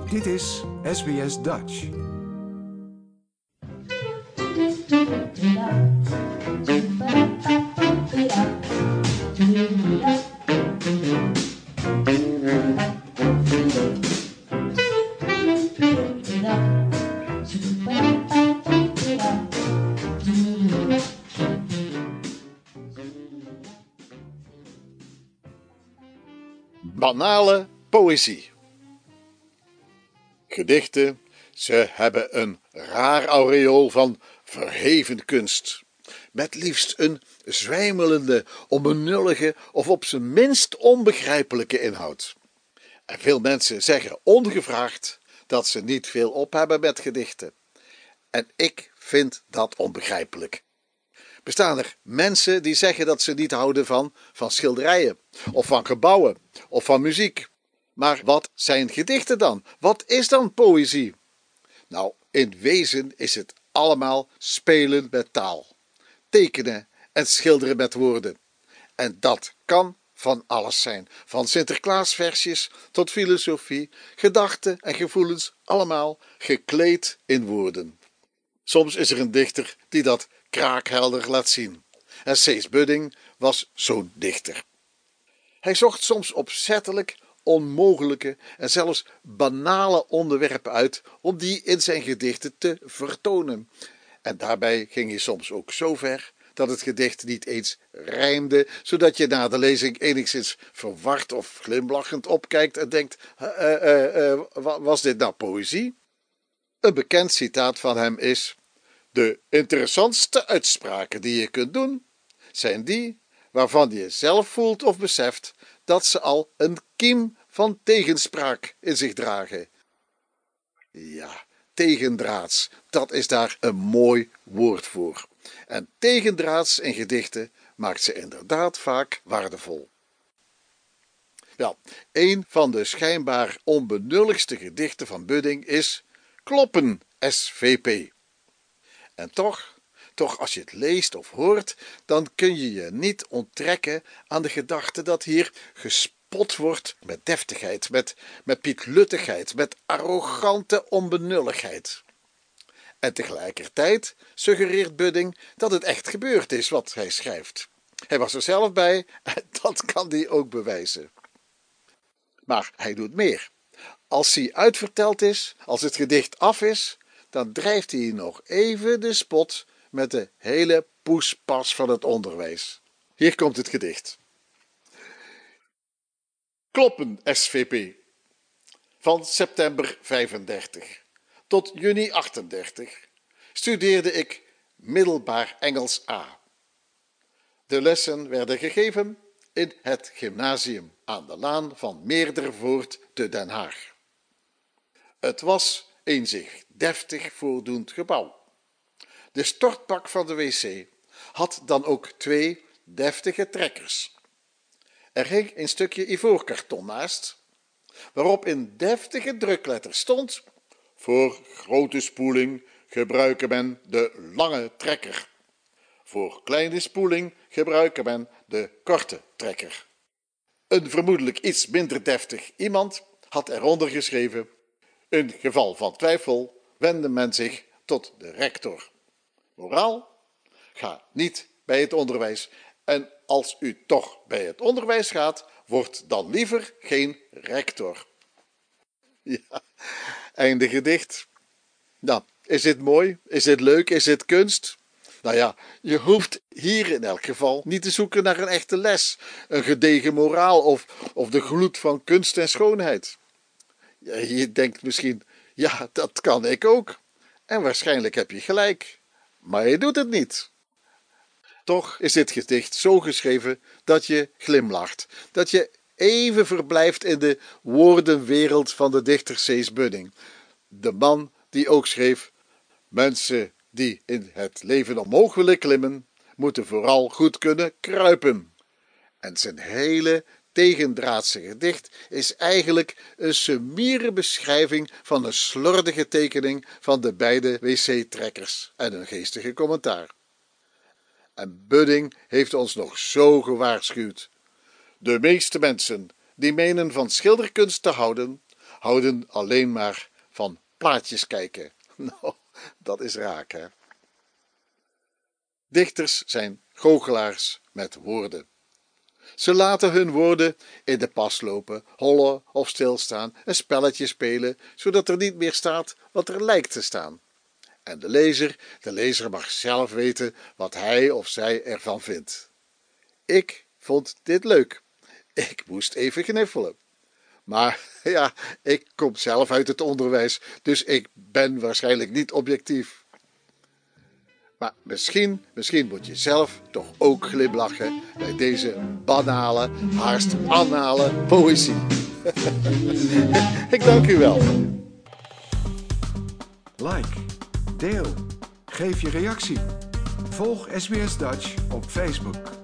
Dit is SBS Dutch. Banale poëzie. Gedichten, ze hebben een raar aureool van verheven kunst, met liefst een zwijmelende, onbenullige of op zijn minst onbegrijpelijke inhoud. En veel mensen zeggen ongevraagd dat ze niet veel op hebben met gedichten. En ik vind dat onbegrijpelijk. Bestaan er mensen die zeggen dat ze niet houden van schilderijen, of van gebouwen, of van muziek. Maar wat zijn gedichten dan? Wat is dan poëzie? Nou, in wezen is het allemaal spelen met taal, tekenen en schilderen met woorden. En dat kan van alles zijn, van Sinterklaasversjes tot filosofie, gedachten en gevoelens, allemaal gekleed in woorden. Soms is er een dichter die dat kraakhelder laat zien. En Cees Budding was zo'n dichter. Hij zocht soms opzettelijk onmogelijke en zelfs banale onderwerpen uit om die in zijn gedichten te vertonen. En daarbij ging hij soms ook zo ver dat het gedicht niet eens rijmde, zodat je na de lezing enigszins verward of glimlachend opkijkt en denkt, was dit nou poëzie? Een bekend citaat van hem is: de interessantste uitspraken die je kunt doen, zijn die waarvan je zelf voelt of beseft dat ze al een kiem van tegenspraak in zich dragen. Ja, tegendraads, dat is daar een mooi woord voor. En tegendraads in gedichten maakt ze inderdaad vaak waardevol. Wel, een van de schijnbaar onbenulligste gedichten van Budding is Kloppen, SVP. En toch, als je het leest of hoort, dan kun je je niet onttrekken aan de gedachte dat hier gespot wordt met deftigheid, met pietluttigheid, met arrogante onbenulligheid. En tegelijkertijd suggereert Budding dat het echt gebeurd is wat hij schrijft. Hij was er zelf bij en dat kan hij ook bewijzen. Maar hij doet meer. Als hij uitverteld is, als het gedicht af is, dan drijft hij nog even de spot met de hele poespas van het onderwijs. Hier komt het gedicht. Kloppen, SVP. Van september 35 tot juni 38 studeerde ik middelbaar Engels A. De lessen werden gegeven in het gymnasium aan de laan van Meerdervoort te Den Haag. Het was een zich deftig voordoend gebouw. De stortbak van de wc had dan ook 2 deftige trekkers. Er hing een stukje ivoorkarton naast, waarop in deftige drukletters stond: voor grote spoeling gebruikt men de lange trekker. Voor kleine spoeling gebruikt men de korte trekker. Een vermoedelijk iets minder deftig iemand had eronder geschreven: in geval van twijfel wendde men zich tot de rector. Moraal: ga niet bij het onderwijs. En als u toch bij het onderwijs gaat, word dan liever geen rector. Ja, einde gedicht. Nou, is dit mooi? Is dit leuk? Is dit kunst? Nou ja, je hoeft hier in elk geval niet te zoeken naar een echte les, een gedegen moraal of de gloed van kunst en schoonheid. Je denkt misschien, ja, dat kan ik ook. En waarschijnlijk heb je gelijk. Maar je doet het niet. Toch is dit gedicht zo geschreven dat je glimlacht, dat je even verblijft in de woordenwereld van de dichter Cees Budding, de man die ook schreef: mensen die in het leven omhoog willen klimmen, moeten vooral goed kunnen kruipen. En zijn hele tegendraadse gedicht is eigenlijk een summiere beschrijving van een slordige tekening van de beide wc-trekkers en een geestige commentaar. En Budding heeft ons nog zo gewaarschuwd: de meeste mensen die menen van schilderkunst te houden, houden alleen maar van plaatjes kijken. Nou, dat is raak, hè? Dichters zijn goochelaars met woorden. Ze laten hun woorden in de pas lopen, hollen of stilstaan, een spelletje spelen, zodat er niet meer staat wat er lijkt te staan. En de lezer mag zelf weten wat hij of zij ervan vindt. Ik vond dit leuk. Ik moest even gniffelen. Maar ja, ik kom zelf uit het onderwijs, dus ik ben waarschijnlijk niet objectief. Maar misschien moet je zelf toch ook glimlachen bij deze banale, haast anale poëzie. Ik dank u wel. Like, deel, geef je reactie. Volg SBS Dutch op Facebook.